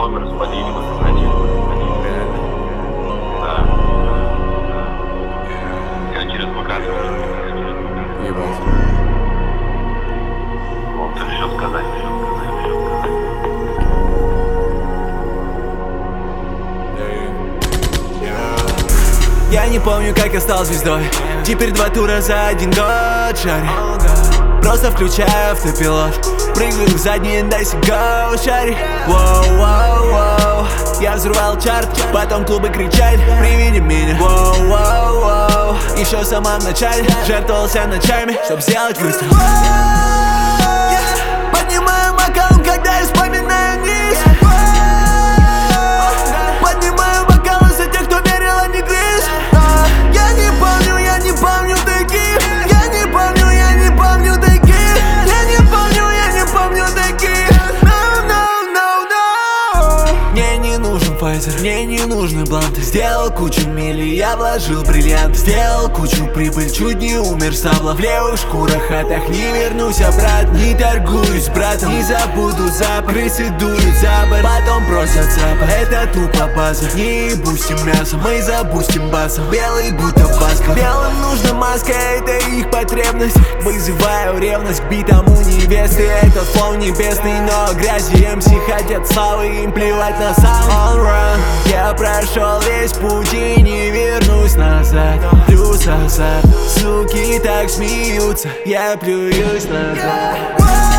номер спалили в интернете. Реально? Да. Я через ВК. Ебать. Вот, ты все сказать. Я не помню, как я стал звездой. Теперь 2 тура за 1 год шарю. Просто включаю автопилот, прыгаю в задний, дайся go, шари. Воу-воу-воу. Я взрывал чарт, потом клубы кричали при виде меня. Воу-воу-воу. Еще в самом начале жертвовался ночами, чтоб сделать выстрел. Поднимаю бокал, когда я вспоминаю низ. Поднимаю бокалы за тех, кто верил, а не грыз. Я не помню таких. Я не помню таких. Я не помню таких. No. Мне не нужен Pfizer, мне не нужны бланты. Сделал кучу мили, я вложил бриллиант. Сделал кучу прибыль, чуть не умер сабла. В левых шкурах хатах не вернусь обратно. Не торгуюсь с братом, не забуду запах. Крысы дуют за борт, потом просят запах. Это тупо база, не бустим мясо, мы забустим басом. Белый будто баска, белым нужна маска, это их потребность. Вызываю ревность к битам у невесты. Это флоу небесный, но грязи МС хотят славы, им плевать на сам. On run, я прошел весь путь и не вернусь назад. Плюс азарт, суки так смеются, я плююсь назад.